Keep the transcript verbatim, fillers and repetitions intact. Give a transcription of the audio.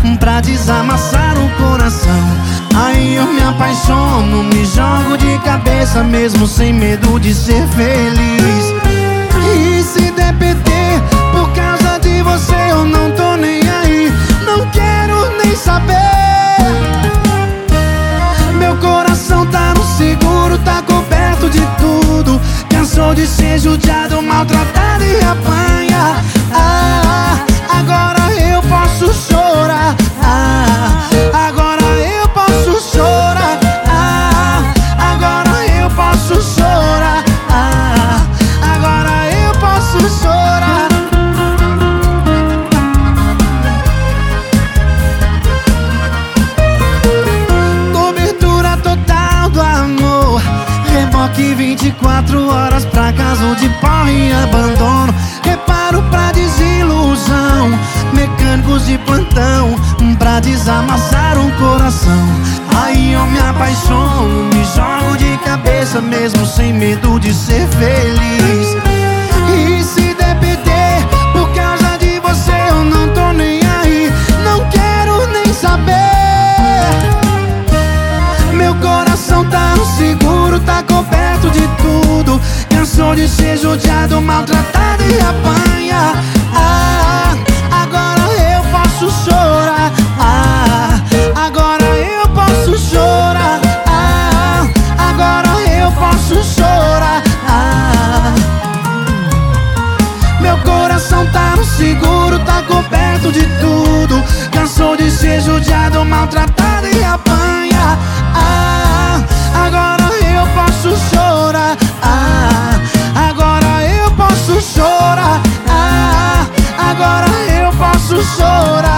pra desamassar o coração. Aí eu me apaixono, me jogo de cabeça, mesmo sem medo de ser feliz. E se der P T por causa de você, eu não tô nem aí, não quero nem saber. Meu coração tá no seguro, tá coberto de tudo. Cansou de ser judiado, maltratado e apanha. Ah, agora eu posso chorar. Ah, agora eu posso chorar. Ah, agora eu posso chorar. Ah, agora eu posso chorar. Cobertura total do amor, reboque vinte e quatro horas pra caso de porra e abandono. Reparo pra desilusão, mecânicos de plantão pra desamassar um coração. Aí eu me apaixono, me jogo de cabeça, mesmo sem medo de ser feliz. E se der P T por causa de você, eu não tô nem aí, não quero nem saber. Meu coração tá no seguro, tá coberto de tudo. Cansou de ser judiado, maltratado e apanha. Ah, agora eu posso chorar. Ah, agora eu posso chorar. Ah, agora eu posso chorar. Ah, meu coração tá no seguro, tá coberto de tudo. Cansou de ser judiado, maltratado e apanha. Ah, agora eu posso chorar. Ah, agora eu posso chorar. Ah, agora eu posso chorar.